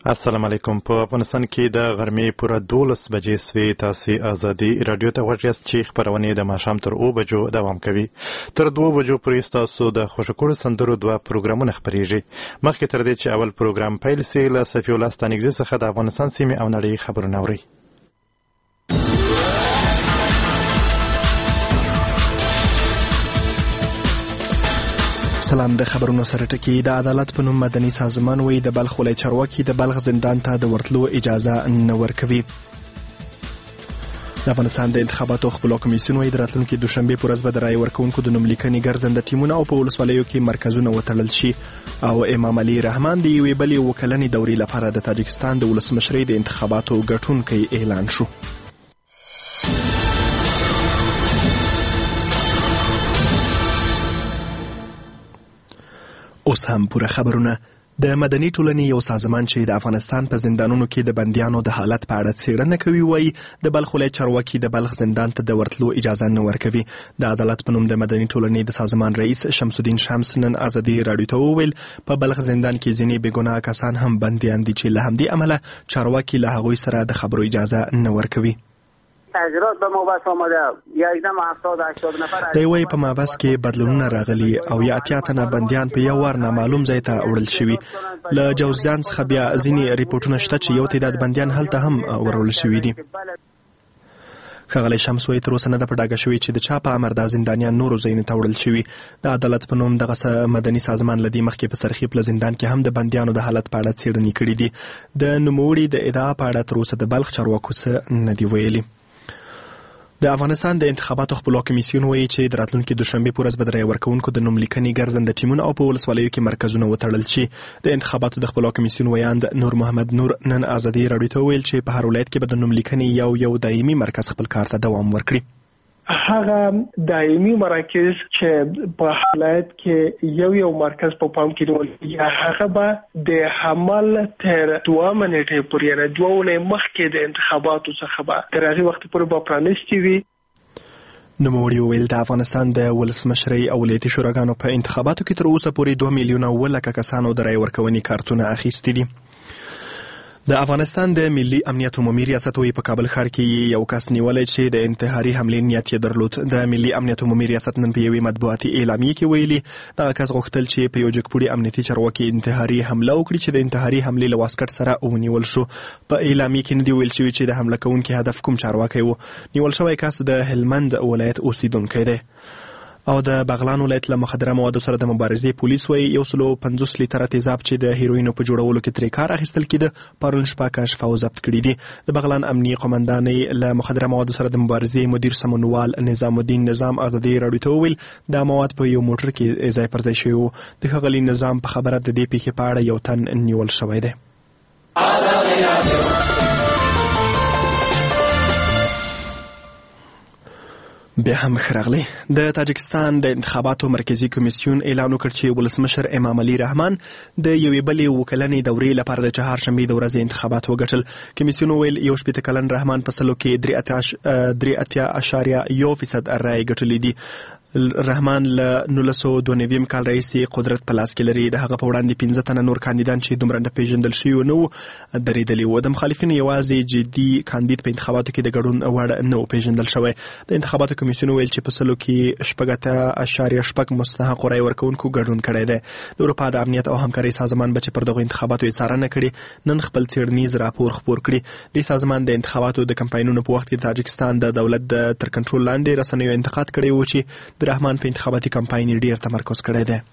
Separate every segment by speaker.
Speaker 1: السلام علیکم. په افغانستان کې د غرمې پوره 12 بجې سوي. تاسو ازادي رادیو ته غوږ یاست چې خبرونه د ماښام تر 2 بجو دوام کوي. تر 2 بجو پورې تاسو د خوشکړو سندرو 2 پروګرامونه خبريږي. مخکې تر دې چې اول پروګرام پیل شي له صفي الله ستانګزي څخه د افغانستان سیمې او نړۍ خبرونه اوري.
Speaker 2: سلام. د خبرونو سره ټکی د عدالت په نوم مدني سازمان وی د بلخ ولایت چارواکي د بلخ زندان ته د ورتلو اجازه نه ورکوي. د افغانستان د انتخاباتو خپلواک کمیسیون وی د راتلونکي دوشنبه په ورځ به د رای ورکوونکو د نوملیکنې ګرځنده ټیمونه او په ولسوالیو کې مرکزونه وتړل شي او امام علي رحمان د یوې بلې وکلنې دورې لپاره د تاجکستان د ولسمشرۍ د انتخاباتو ګټونکی اعلان شو. اوس هم پوره خبرونه. د مدني ټولنې یو سازمان چې د افغانستان په زندانونو کې د بندیانو د حالت په اړه څېړنه کوي وایي د بلخ ولایت چارواکي د بلخ زندان ته د ورتلو اجازه نه ورکوي. د عدالت په نوم د مدني ټولنې د سازمان رئیس شمس الدین شمس نن ازادي رادیو ته وویل په بلخ زندان کې ځینې بېګناه کسان هم بندیان دي چې له همدې امله چارواکي له هغوی سره د خبرو اجازه نه ورکوي.
Speaker 3: تغییرات به مابس آمده. یکدم 70-80 نفر
Speaker 2: دی وایي په مابس کې بدلونونه راغلي او یا 80 تنه بندیان په یو وار نامعلوم ځای ته وړل شوي. له جوزجان څخه بیا ځینې ریپورټونه شته چې یو تعداد بندیان هلته هم ورول شوي دي. ښاغلی شمس وایي تر اوسه نه ده په ډاګه شوي چې د چا په امر دا زندانیان نورو ځایونو ته وړل شوي. د عدالت په نوم دغه مدني سازمان له دې مخکې په سرخیب له زندان کې هم د بندیانو د حالت په اړه څېړنې کړي دي. د نوموړي د ادعا په اړه تر اوسه د بلخ چارواکو څه نه دي ویلي. د افغانستان د انتخاباتو خپلواک کمیسیون وایي چې د راتلونکي دوشنبه په ورځ به د رای ورکوونکو د نوملیکنې ګرځنده ټیمونه او په ولسوالیو کې مرکزونه وتړل شي. د انتخاباتو د خپلواک کمیسیون ویاند نور محمد نور نن ازادي رادیو ته ویل چې په هر ولایت کې به د نوملیکنې یو دایمي مرکز خپل کار ته دوام ورکړي.
Speaker 4: هغه دایمي مراکز چې په حالت کې یو مرکز په پام کې نیول یا هغه به د حمل تر 2 منټې پورې نه 2 ونې مخکې د انتخاباتو څخه به تر هغه وخت پورې به پرانیستي وي.
Speaker 2: نوموړي وویل د افغانستان د ولسمشرۍ او ولایتي شوراګانو په انتخاباتو کې تر اوسه پورې 2 میلیونه 7 کسانو د رای ورکونې کارتونه اخیستي دي. د افغانستان د ملي امنیت عمومي ریاست وی په کابل ښار کې یو کس نیولای چې د انتحاري حملې نیت یې درلود. د ملي امنیت عمومي ریاست نن په یوې مطبوعاتي اعلامیه کې ویلي دغه کس غوښتل چې په یو جګپوړي امنیتي چارواکي انتحاري حمله وکړي چې د انتحاري حملې له واسکټ سره ونیول شو. په اعلامیه کې نه دی ویل شوی چې د حمله کوونکي هدف کوم چارواکی و. نیول شوی کس د هلمند ولایت اوسیدونکی دی او د بغلان ولایت له مخدره موادو سره د مبارزې پولیس وایي 150 لیتره تیزاب چې د هیروینو په جوړولو کې ترې کار اخیستل کېده پرون شپه کشف او ضبط کړي دي. د بغلان امنیه قومندانۍ له مخدره موادو سره د مبارزې مدیر سمونوال نظام الدین نظام ازادي رادیو ته وویل دا مواد په یو موټر کې ځای پر ځای شوي وو. د ښاغلي نظام په خبره د دې پیښې په اړه یو تن نیول شوی دی. بیا هم خراغلی. د تاجکستان د انتخاباتو مرکزی کمیسیون اعلان وکړ چې ولسمشر امام علي رحمان د یوې بلې وکلنې دورې لپاره د چهارشنبې د ورځې انتخابات وګټل. کمیسیون ویل 1 کلن رحمان په سلو کې 3.1% رای ګټلې دي. رحمان له 1992 کال راهیسې قدرت په لاس کې لري. د هغه په وړاندې 15 تنه نور کاندیدان چې دومره نه پیژندل شوي نه وو درېدلي وو. د مخالفینو یوازې جدي کاندید په انتخاباتو کې د ګډون وړ نه و پیژندل شوی. د انتخاباتو کمیسیون ویل چې په سلو کې 8.6% مستحق رای ورکوونکو ګډون کړی دی. د اروپا د امنیت او همکارۍ سازمان به چې پر دغو انتخاباتو یې څارنه کړې نن خپل څېړنیز راپور خپور کړي. د سازمان د انتخاباتو د کمپاینونو په وخت کې تاجکستان د دولت د تر کنټرول لاندې رسنیو انتقاد کړی و چې رحمان په انتخاباتي کمپاین ډیر تمرکز کړی دی.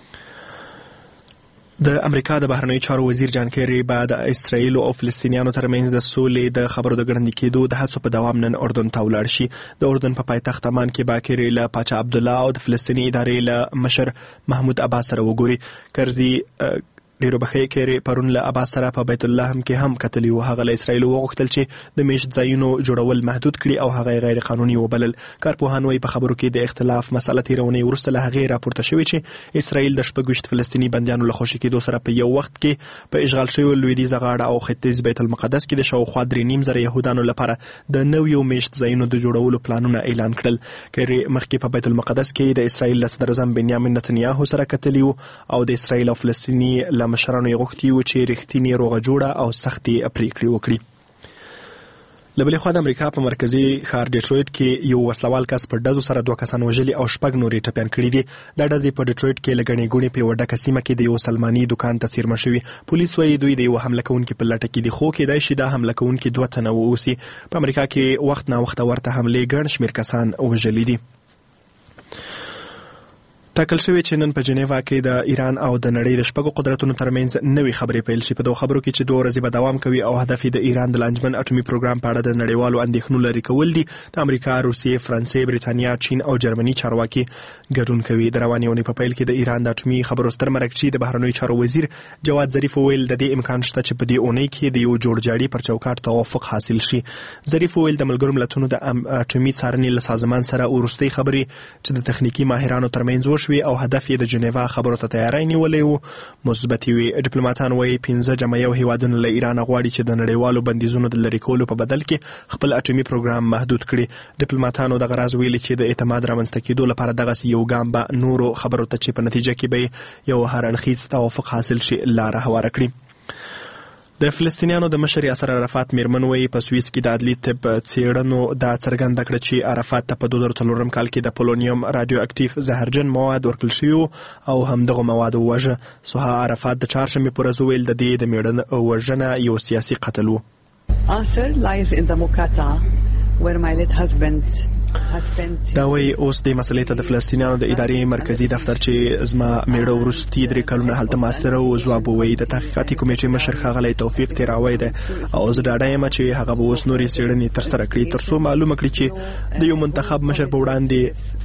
Speaker 2: د امریکا د بهرنیو چارو وزیر جان کیری به د اسرائیل او فلسطینیانو ترمنځ د سولې د خبرو د ګړندي کېدو د هڅو په دوام نن اردن ته ولاړ شي. د اردن په پایتخت عمان کې به کیری له پاچا عبدالله او د فلسطیني ادارې له مشر محمود عباس سره وګوري. کرزي ډیرو بخې کېری پرون له عباس سره په بیت الله هم کې هم کتلی و. هغه له اسرائیل وغوښتل چې د میشت ځایونو جوړول محدود کړي او هغه غیر قانوني وبلل. کارپوهان وایي په خبرو کې د اختلاف مسله تیرونې وروسته له هغې راپورته شوې چې اسرائیل د 26 فلسطیني بندیانو له خوشي کېدو سره په یو وخت کې په اشغال شوي لویدیځه غاړه او ختیځ بیت المقدس کې د شاوخوا 3.5 یهودانو لپاره د نویو میشت ځایونو د جوړولو پلانونه اعلان کړل. کېری مخکې په بیت المقدس کې د اسرائیل له صدراعظم بنیامین نتنیاهو سره کتلی و او د اسرائیل او فلسطیني له مشرانو یې غوښتي وو چې رښتینې روغه جوړه او سختې پریکړې وکړي. له بلې خوا د امریکا په مرکزي ښار ډیټرویټ کې یو وسلوال کس په ډزو سره 2 کسان وژلي او 6 نورې ټپیان کړي دي. دا ډزې په ډیټرویټ کې له ګڼې ګوڼې په یوه ډکه سیمه کې د یو سلماني دکان ته څیرمه شوي. پولیس وایي دوی د یو حمله کوونکي په لټه کې دي، خو کېدای شي دا حمله کوونکي 2 تنه واوسي. په امریکا کې وخت ناوخته ورته حملې ګڼ شمېر کسان وژلي دي. ټاکل شوی چې نن په جنیوا کې د ایران او د نړۍ د 6 قدرتونو ترمنځ نوې خبرې پیل شي. په دوه خبرو کې چې 2 ورځې به دوام کوي او هدف یې د ایران د لانجمن اټومي پروګرام په اړه د نړیوالو اندېښنو لرې کول دي. د امریکا، روسیې، فرانسې، بریتانیا، چین او جرمني چارواکي ګډون کوي. د روانې اونۍ په پیل کې د ایران د اټومي خبرو ستر مرکزي د بهرنیو چارو وزیر جواد ظریف وویل د دې امکان شته چې په دې اونۍ کې د یو جوړجاړي پر چوکاټ توافق حاصل شي. ظریف وویل د ملګرو ملتونو د اټومي څارنې له سازمان سره وروستۍ خبرې چې د تخنیکي ماهرانو ترمنځ وشوي او هدف یې د جنیوا خبرو ته تیاری نیولې وو مثبت وي. ډیپلوماټان وايي 15 هیوادونه له ایران غواړي چې د نړیوالو بندیزونو د لرې کولو په بدل کې خپل اټومي پروګرام محدود کړي. ډیپلوماټانو دغه راز ویلي چې د اعتماد رامنځته کېدو لپاره دغه یو ګام به نورو خبرو ته چې په نتیجه کې به یو هرړخیز توافق حاصل شي لاره هواره کړي. د فلسطینیانو د مشر یاسر عرفات میرمن وایي په سویس کې د عدلي طب څېړنو دا څرګنده کړه چې عرفات ته په 2004 کال کې د پولونیم رادیو اکټیو زهرجن مواد ورکړل شوي او همدغه مواد ووژه. سها عرفات د چهارشنبې په ورځ وویل د دې د میړه وژنه یو سیاسي قتل و.
Speaker 5: Answer lies in the Muqata where my late husband has spent.
Speaker 2: دا وایي اوس د مسلې ته د فلسطینیانو د ادارې مرکزي دفتر چې زما میړه وروستي 3 کلونه هلته ماستره او جواب وایي. د تحقیقاتي کمیټې مشر ښاغلی توفیق تیراوی ده او زه ډاډه یم چې هغه به اوس نورې څېړنې ترسره کړي تر څو معلومه کړي چې د یو منتخب مشر په وړاندې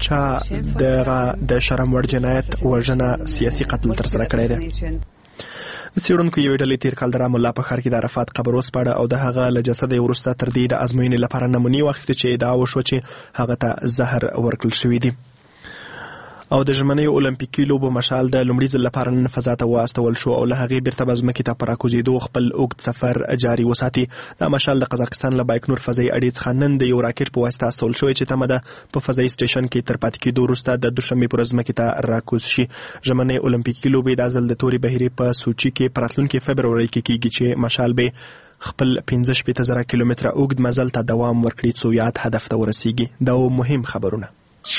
Speaker 2: چا د شرم وړ جنایت وژنه سیاسي قتل ترسره کړی دی. د څېړونکو یوې ډلې تېر کال د رام الله په ښار کې د عرفات قبر وسپاړه او د هغه له جسده یې وروسته تر دې د ازموینې لپاره نمونې واخیستې چې ادعا وشوه چې هغه ته زهر ورکړل شوي دي. او د ژمنیو اولمپیکي لوبو مشال د لومړي ځل لپاره نن فضا ته واستول شو او له هغې بیرته به ځمکې ته په راکوزېدو خپل اوږد سفر جاري وساتي. دا مشال د قزاقستان له بایکنور فضایي اډې څخه نن د یو راکټ په واسطه استول شوی چې تمه ده په فضایي سټیشن کې تر پاتې کېدو وروسته د دوشنبې پر ورځ ځمکې ته راکوز شي. ژمنۍ اولمپیکي لوبې دا ځل د تورې بحیرې په سوچي کې په راتلونکي فبروري کې کېږي چې مشال به خپل 15,000 کیلومتره اوږد مزل ته دوام ورکړي څو یاد هدف ته ورسیږي. دا مهم خبرونه.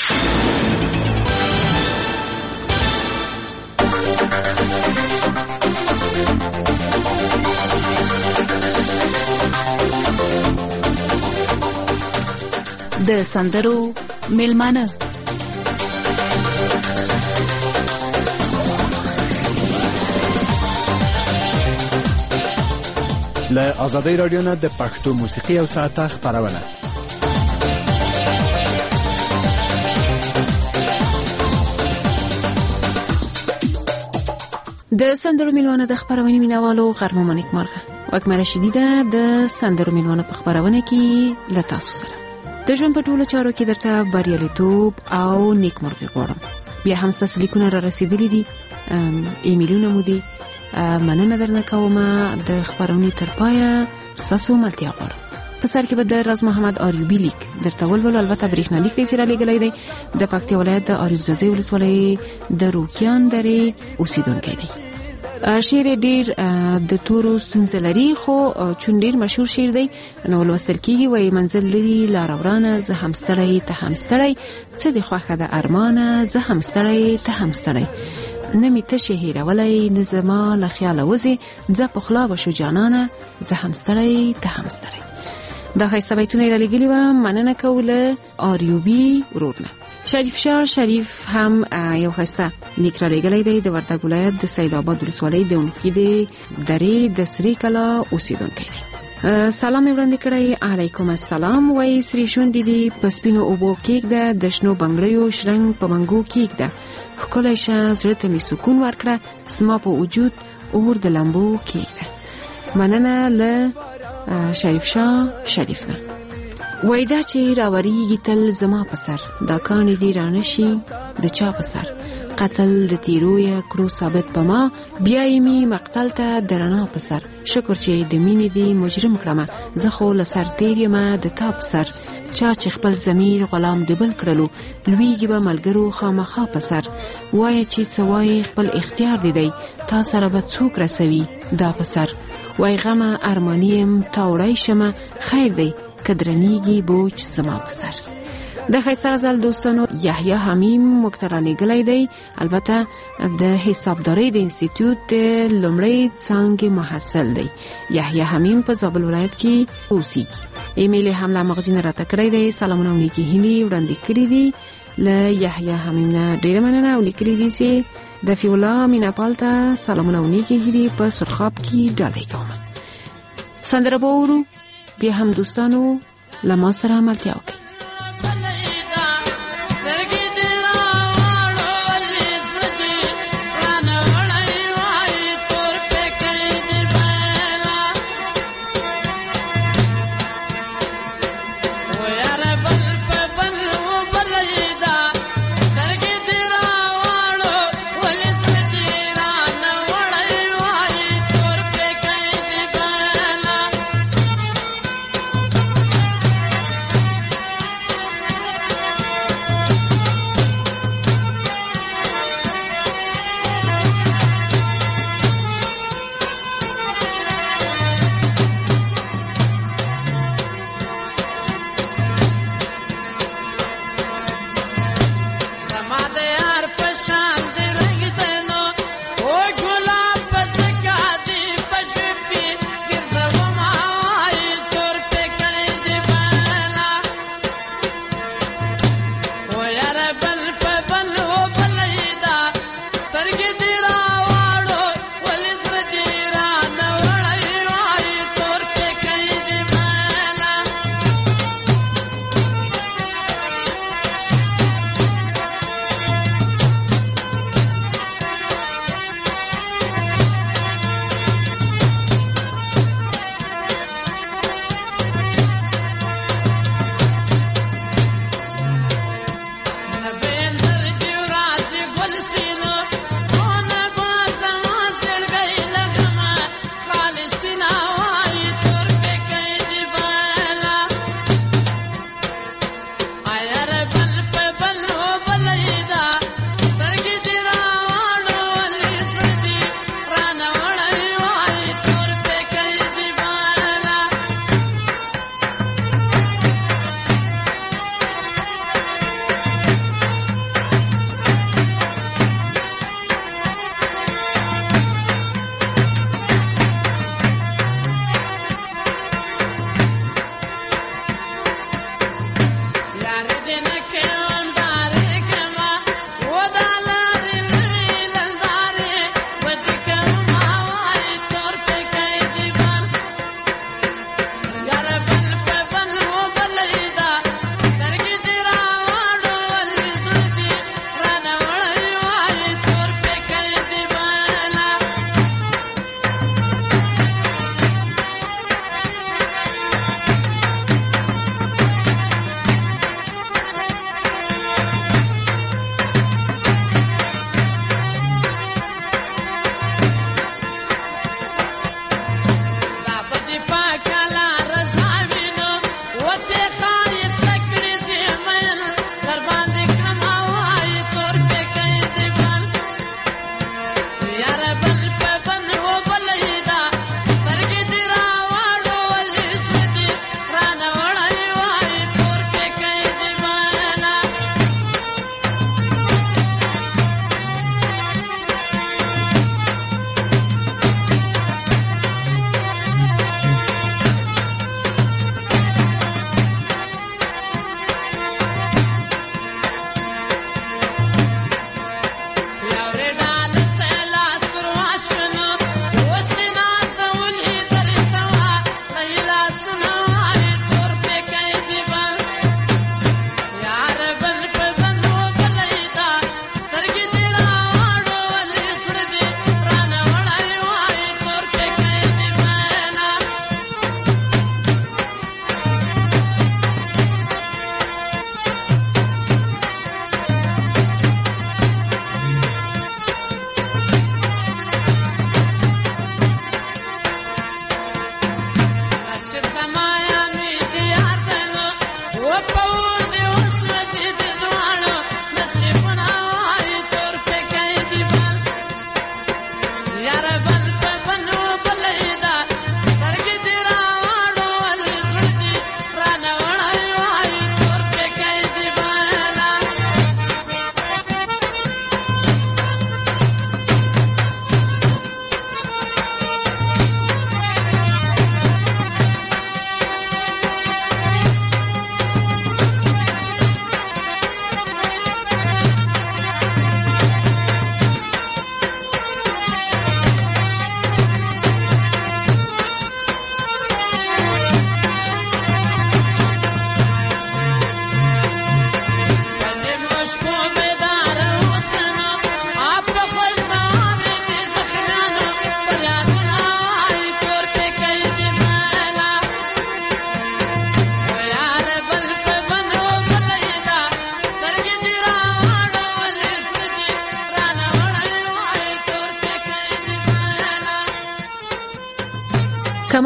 Speaker 6: د سندرو میلمانه
Speaker 7: له آزادۍ رادیو نه د پښتو موسیقي او ساعته خپرونه.
Speaker 6: د سندرو میلمانه د خپرونې مینوالو غرمه منیک مرغه وکمه رشیدی ده د سندرو میلمانه په خپرونه کې له تاسو سره د ژوند په ټولو چارو کې درته بریالیتوب او نیکمرغي غواړم. بیا هم ستاسو لیکونه را رسیدلي دي، ایمیلونه مو دي، مننه درنه کومه د خپرونې تر پایه ستاسو ملتیا غواړم. په سر کې به د راز محمد آریوبي لیک درته ولولو. البته برېښنا لیک دی چې را لېږلی دی. د پکتیا ولایت د آریوزازۍ ولسوالۍ د روکیان درې اوسېدونکی دی. شعر ډیر د تورو ستونزه لري خو چون ډیر مشهور شعر دی نو لوستل کیږي. وایي منزل لري لار ورانه زه هم ستړی ته هم ستړی څه دې خوښه ده ارمانه زه هم ستړی ته هم ستړی نه مې تشه هېرولی نه زما له خیاله وځې ځه په خوله به شو جانانه زه هم ستړی ته هم ستړی. دا ښایسته بیتونه یې رالیږلي وه. مننه کوو له آریوبي ورور نه. شریف شاه شریف هم یو ښایسته لیک رالیږلی دی. د وردګ ولایت د سید آباد ولسوالۍ د اونخیدې درې د سرې کلا اوسېدونکی دی. سلام یې وړاندې کړی. علیکم السلام. وایي سرې شونډې دي په سپینو اوبو کېږده د شنو بنګړیو شرنګ په منګو کېږده ښکلی شه زړه ته مې سکون ورکړه زما په وجود اور د لمبو کېږده. مننه له شریف شاه شریف نه. وای دا چې راوریږي تل زما په سر دا کاڼې دي رانشي د چا په سر قتل د تیرو یا کړو ثابت په ما بیا یې می مقتل ته درنا په سر شکر چې د مینې دی مجرم کړم زه خو له سر تیر یم د تا په سر چا چې خپل ضمیر غلام د بل کړلو لویږي به ملګرو خامخا په سر وایه چې څه وایي خپل اختیار دی تا سره به څوک رسوي دا په سر وای غمه ارمانیم تاوړی شمه خیر دی کدرنیږي بوج زما په سر د ښایسته غزل دوستانو یحیی حمیم موږ ته رالیږلی دی البته د حسابدارۍ د انسټیټیوټ د لومړۍ څانګې محصل دی یحیی حمیم په زابل ولایت کې اوسیږي ایمیل هم له مغجین راته کړی دی سلامونه او نیکې هیلې وړاندې کړي دي له یحیی حمیم نه ډېره مننه او لیکلي دي چې د فیولا میناپال ته سلامونه او نیکې هیلې په سرخاب کې ډالۍ کوم سندره به اورو بیا هم دوستانو له ما سره ملتیا وکړئ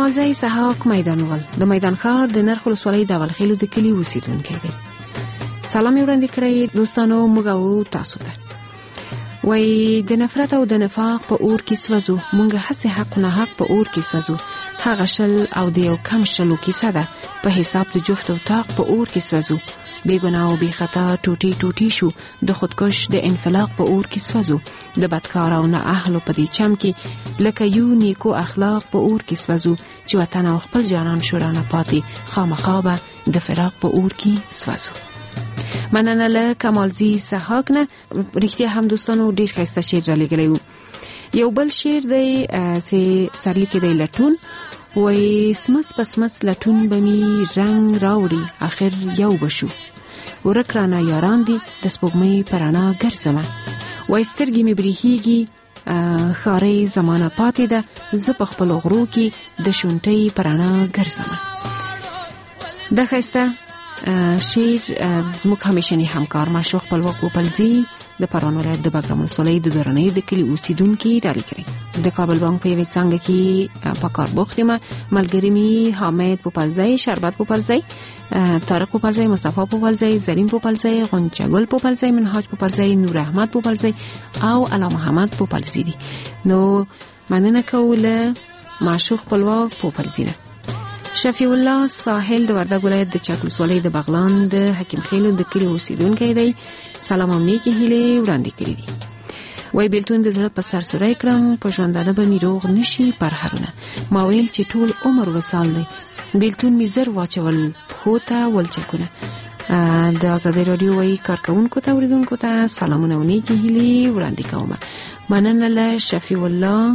Speaker 6: کمالزی سحاق میدانوال د میدان ښار د نرخ ولسوالۍ د اولخیلو د کلي اوسیدونکی دی. سلام یې وړاندې کړی دوستانو موږ او تاسو ته. وای د نفرت او د نفاق په اور کې سوځو، موږ هڅه حق نه حق په اور کې سوځو. هغه شل او د یو کم شلو کیسه ده، په حساب د جفت او طاق په اور کې سوځو. بے گناه و بے خطا ټوټي ټوټي شو، د خودکش د انفلاق په اور کې سوځو. د بدکار او نه اهلو په دې چم کې لکه یو نیکو اخلاق په اور کې سوځو، چې وطن او خپل جانان شورانه پاتې خامخا به د فراق په اور کې سوځو. مننه له کمالزی سحاق نه. رښتیا هم دوستانو ډیر ښایسته شعر را لګلی وو. یو بل شعر دی چې سرلیکي دی لټون. وای سمس پسمس لټون بمی رنگ راوړي اخر یو بشو، ورک رانه یاران دی د سپوږمۍ پرانا ګرځمه. وای سترګې مې بریښیږي ښارۍ زمانه پاتې ده، زه په خپل غرو کې د شونټۍ پرانا ګرځمه. د ښایسته شعر زموږ همیشنی همکار مشروق خپلواک پوپلزی د پروان ولایت د بګرام ولسوالۍ د دورنۍ د کلي اوسیدونکي را لیکلي. د کابل بانک په یوې څانګه کې په کار بوخت یم. ملګري مې حامد پوپلزی، شربت پوپلزی، طارق پوپلزی، مصطفی پوپلزی، زرین پوپلزی، غنچګل پوپلزی، منهاج پوپلزی، نور احمد پوپلزی او علا محمد پوپلزی دي. نو مننه کوله معشوق خپلواک پوپلزی نه. شفیع الله ساحل د وردګ ولایت د چک ولسوالۍ د بغلان د حکیم خیلو د کلي اوسیدونکی دی. سلام او نیکې هیلې وړاندې کړې دي. وای بیلتون د زړه په سر سوری کړم، په ژوندانه به مې روغ نشي پرهرونه. ما ویل چې ټول عمر وصال دی، بیلتون مې زر واچول پښو ته ولچکونه. د آزادۍ راډیو وای کارکوونکو ته اوریدونکو ته سلامونه او نیکې هیلې وړاندې کوم. مننه له شفیع الله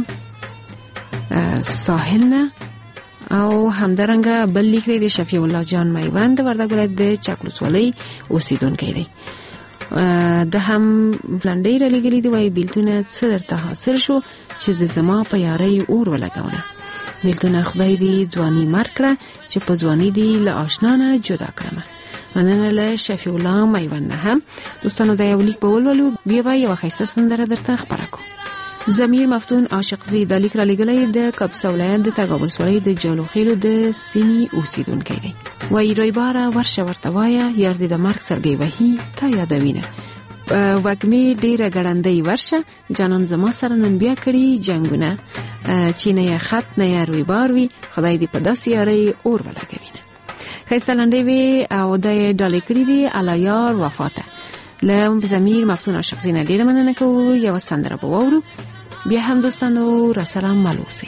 Speaker 6: ساحل نه. او همدارنګه بل لیک دی د شفیع الله جان میوند د وردګ ولایت د چک ولسوالۍ اوسیدونکی دی. د هم لنډۍ را لګلې دی. وایي بیلتونه څه درته حاصل شو چې د زما په یارۍ اور ولګونه. بیلتونه خدای دې ځواني مر کړه چې په ځواني دې له آشنا نه جدا کړمه. مننه له شفیع الله میوند نه. هم دوستانو دا یو لیک به ولولو، بیا به یوه ښایسته سندره درته خپره کړو. ضمیر مفتون عاشقزی دا لیک را لګلی د کاپیسا ولایت د تګاب ولسوالۍ د جالوخیلو د سیمې اوسیدونکی دی. وایي رویباره ورشه ورته وایه، یار دې د مرګ سرګۍ وهي تا یادوینه. وږمې ډېره ګړندۍ ورشه، جانان زما سره نن بیا کړي جنګونه. چې نه یې خط نه یې رویبار وي، خدای دې په داسې یارۍ اور ولګوینه. ښایسته لنډۍ وې او دا یې ډالۍ کړي دي الیار وفاته. له ضمیر مفتون عاشقزی نه ډېره مننه کوو. یوه سندره به واورو، بیا هم دوستانو را سره مل اوسئ.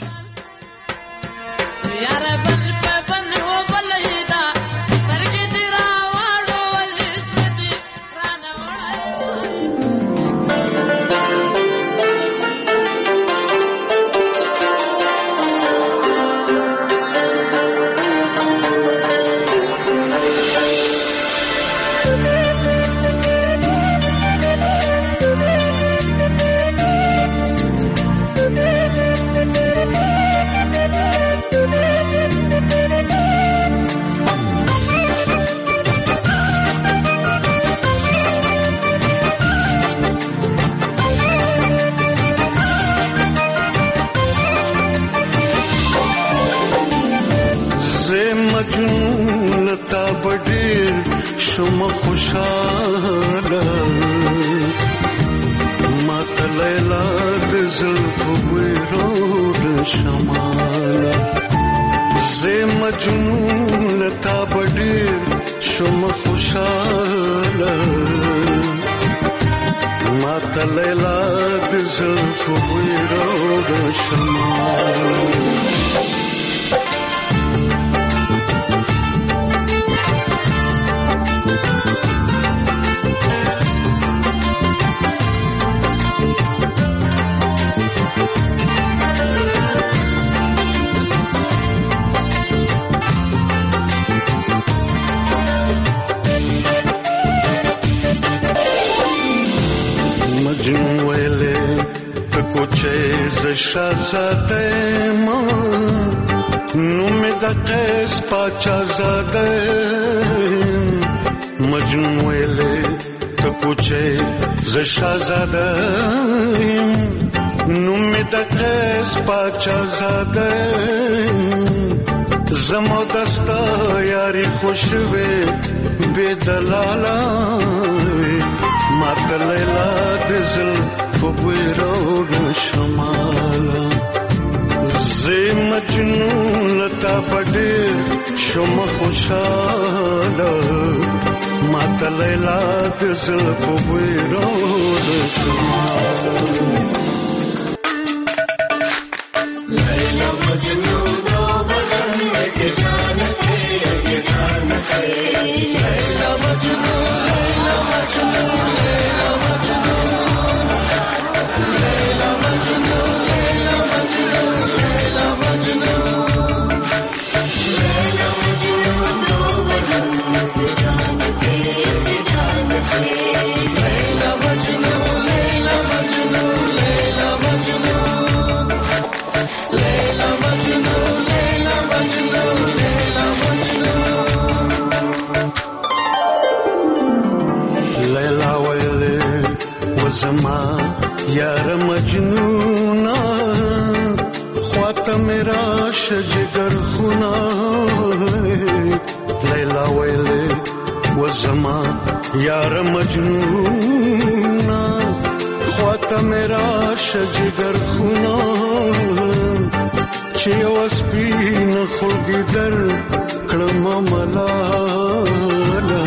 Speaker 8: شما خوشاله ما تلیلا د زلف ویرو شماله زه مجنون لتا بډیر شما خوشاله ما تلیلا د زلف ویرو شماله شاهزاده ما نوم د قیس پاچا زاده مجنون ویلې ته کوچه ز شاهزاده نوم د قیس پاچا زاده زمو دستا یاری خوشوي بے دلالا مات لیلا دزل فبویرو شمالا زی مجنون لتا پډیر شوم خوشاله مات لیلا دزل فبویرو شمالا لیلا مجنون Leila Majnun, Leila Majnun, Leila Majnun, Leila Majnun, Leila Majnun, Leila Majnun, Leila Majnun, do bajan ke jaan ke Leila Majnun, Leila Majnun, Leila Majnun, Leila Majnun, Leila Majnun, Leila Majnun. لیلا ویلے وزما یار مجنونا خواتا میرا شجگر خونا لیلا ویلے وزما یار مجنونا خواتا میرا شجگر خونا چی وسپین خلقی در کلم ملالا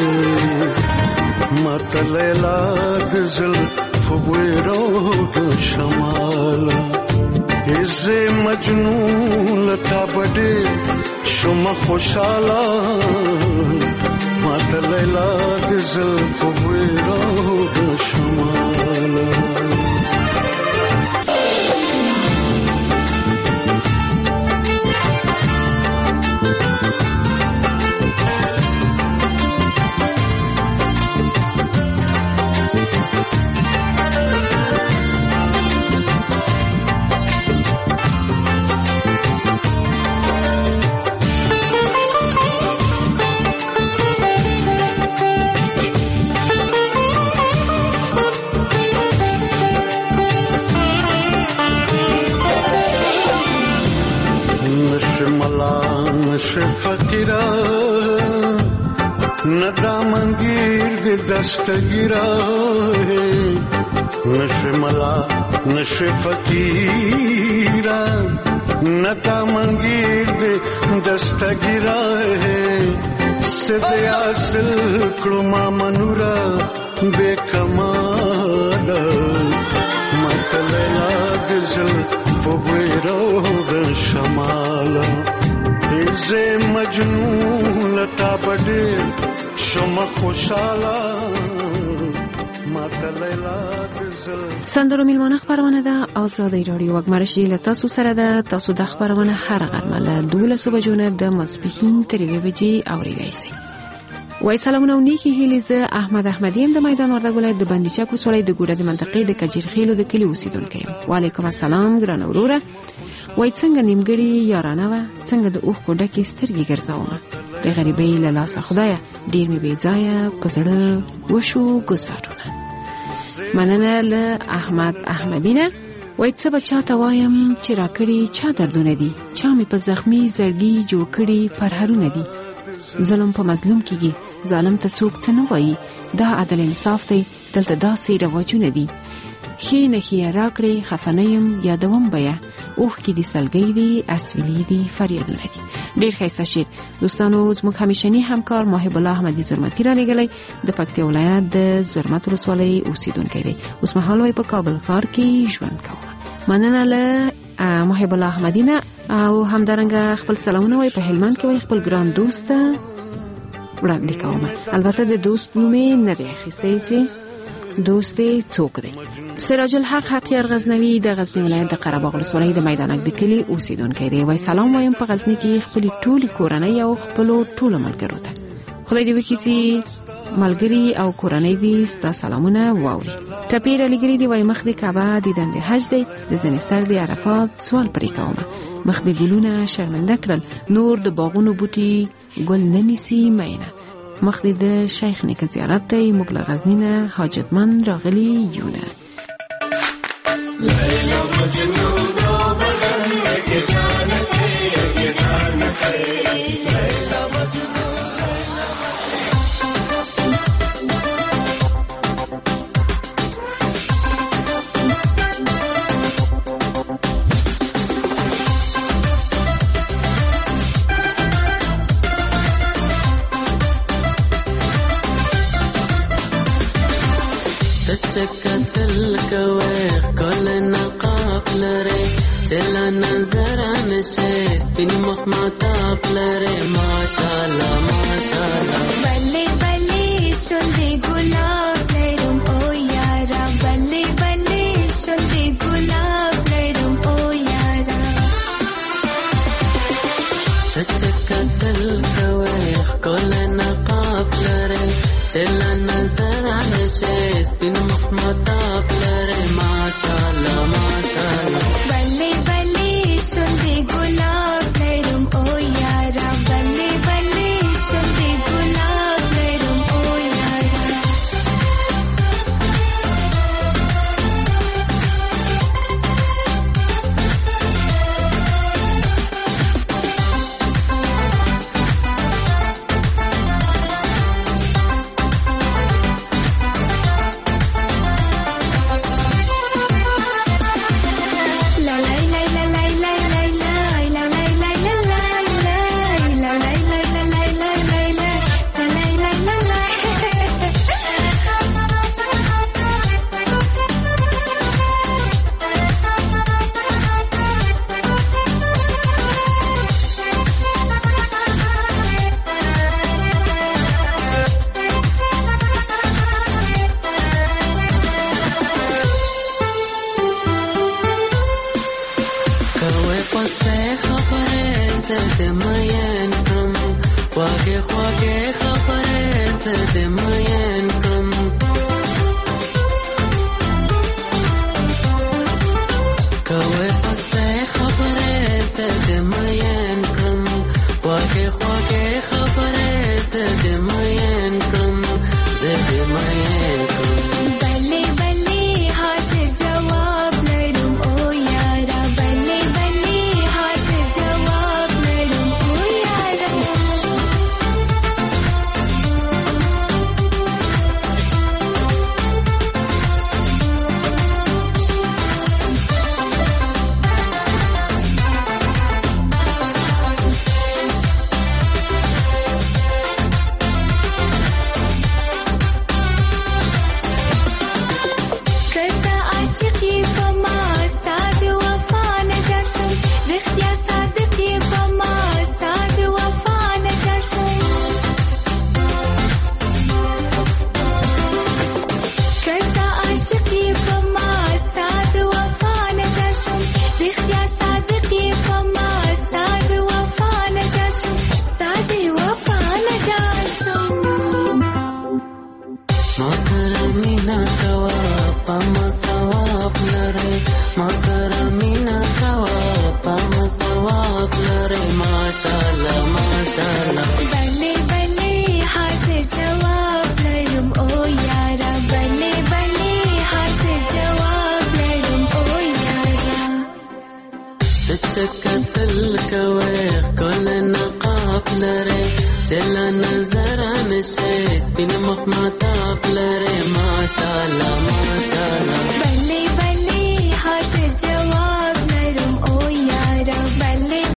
Speaker 8: مات لیلا دزل فبویرو شمالا ایزے مجنون لتا بڑے شم خوشالا مات لیلا دزل فبویرو شمالا فقیرا ندامنگیر دی دستگیرا نش ملا نش فقیرا ندامنگیر دی دستگیرا سدیا سل کلما منورا بے کمالا مطلع دزل فبویرو شمالا زه مجنون لتا بډې شم خوشاله ماته لیلا دزل
Speaker 6: سندرو میلمانه خبرونه ده آزادی رادیو وګمرشي له تاسو سره ده. تاسو د خبرونه هر غرمه له 12 بجو نه د ماسپښین تر 1 بجې اوریدای شئ. وای سلامونه نیکی هیلی زه احمد احمدیم د میدان وردګ ولایت د بندیچک ولسوالۍ د ګوره د منطقې د کجیرخیلو د کلی اوسیدونکی یم. وعلیکم السلام ګران وروره. وای څنګه نیمګړی یارانه وه، څنګه د اوښکو ډکې سترګې ګرځومه، د غریبۍ له لاسه خدایه ډېر مې بې ځایه په زړه وشو ګزارونه. مننه له احمد احمدي نه. وای څه به چاته وایم چې راکړي چا دردونه دي، چا مې په زخمي زړګي جوړ کړي پرهرونه دي. ظلم په مظلوم کېږي، ظالم ته څوک څه نه وایي، دا عدل انصاف دی، دلته داسې رواجونه دي. ښې نښې راکړې خفه نه یم یادوم به یې، اوښکې دي سلګۍ دي اسویلي دي فریادونه دي. ډېر ښایسته شعر دوستانو. زموږ همیشني همکار محب الله احمدي زرمتي را لېږلی د پکتیا ولایت د زرمت ولسوالۍ اوسیدونکی دی. اوس مهال وایي په کابل ښار کې ژوند کوم. مننه له محب الله احمدي نه. او همدارنګه خپل سلامونه وایي په هلمند کې وایي خپل ګران دوست وړاندې کوم. البته د دوست نوم یې نه دی اخیستی چې دوست څوک دی. سراج الحق حقیار غزنوي د غزنی ولایت د قره باغ ولسوالۍ د میدانک د کلي اوسیدونکی دی. وایي سلام وایم په غزنی کې خپلې ټولې کورنۍ او خپلو ټولو ملګرو ته. خدای دې وکړي چې ملګري او کورنۍ دې ستا سلامونه واوري. ټپې رالیږلي دي. وایي مخ دې کعبه دیدن د حج دی، د ځینې سر د عرفات سوال پرې کومه، مخ دې ګلونه شرمنده کړل، نور د باغونو بوټي ګل نه نیسي مینه، مخ دې د شیخ نیکه زیارت دی، موږ له غزني نه حاجتمن راغلي یونه. لیلا مجنون دو بدن کے جانتے
Speaker 9: تشكتل كويخ كل نقاب لري تلا نظر نشيس بني مخما تاب لري ما شاء الله ما شاء الله
Speaker 10: بلي بلي شندي گلاب لرم او یارا بلي بلي شندي گلاب لرم او یارا
Speaker 9: تشكتل كويخ كل نقاب لري تلا نظر نشيس بني مخما تاب لري ما شاء الله ما شاء الله
Speaker 10: بلي بلي شندي گلاب لرم او یارا بلي بلي شندي گلاب لرم او یارا
Speaker 9: تشكتل كويخ كل نقاب لري تلا نظر نشيس بني مخما تاب لري ما شاء الله ما شاء الله
Speaker 10: بلي بلي